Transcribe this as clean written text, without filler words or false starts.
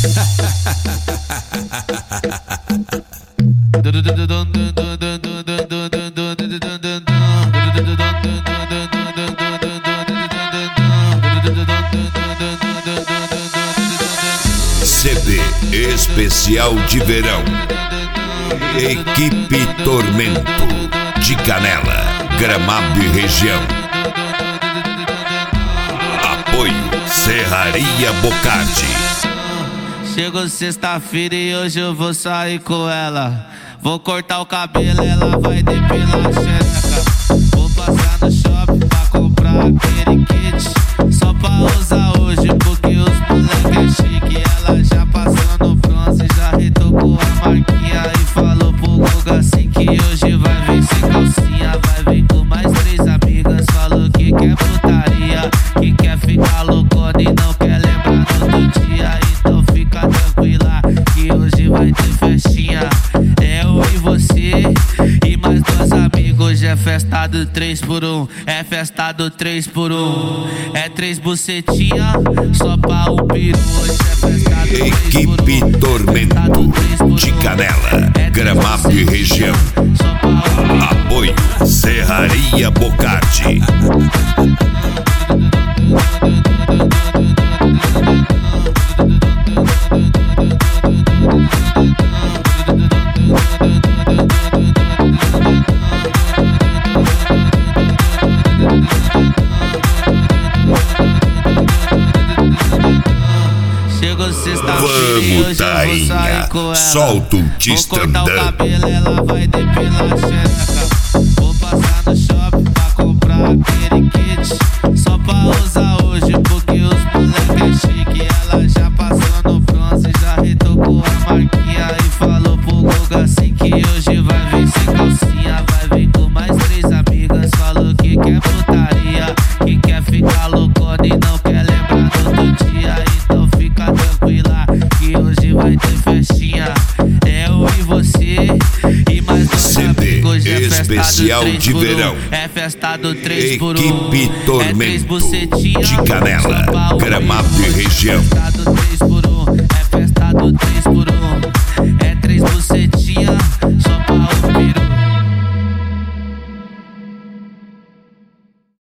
CD especial de verão. Equipe Tormento de Canela, Gramado e região. Apoio Serraria Bocardi. Chegou sexta-feira e hoje eu vou sair com ela. Vou cortar o cabelo, ela vai depilar a xereca. Vou passar no shopping pra comprar aquele kit, só pra usar hoje porque os moleque é chique. Ela já passou no bronze, já retocou a marquinha e falou pro Guga assim que hoje vai vir sem calcinha. Vai vir com mais 3 amigas, falou que quer putaria, que quer ficar loucona e não quer lembrar no outro dia. Então fica tranquila que hoje vai ter festinha. Eu e você e mais 2 amigos. Hoje é festa do 3x1, é festa do 3x1. É 3 bucetinha só pra o peru. Hoje é festa do 3x1. Equipe Tormento de Canela, Gramado e região. Apoio Serraria Bocardi. Chegou sexta-feira e hoje eu vou sair com ela. Solta o Vou cortar o cabelo, ela vai depilar a xereca. Vou passar no shopping pra comprar aquele kit, só pra usar hoje porque os moleque é chique. Ela já passou no bronze, já retocou a marquinha e falou pro Guga assim que hoje vai vir sem calcinha. Vai vir com mais 3 amigas, falou que quer putaria, que quer ficar loucona e não quer lembrar do outro dia. Então fica tranquila que hoje vai ter festinha. Eu e você e mais 2 amigos. Hoje é especial festa do 3x1, de verão. é festa do 3x1. Equipe Tormento é 3 bucetinha de Canela, Gramado e região.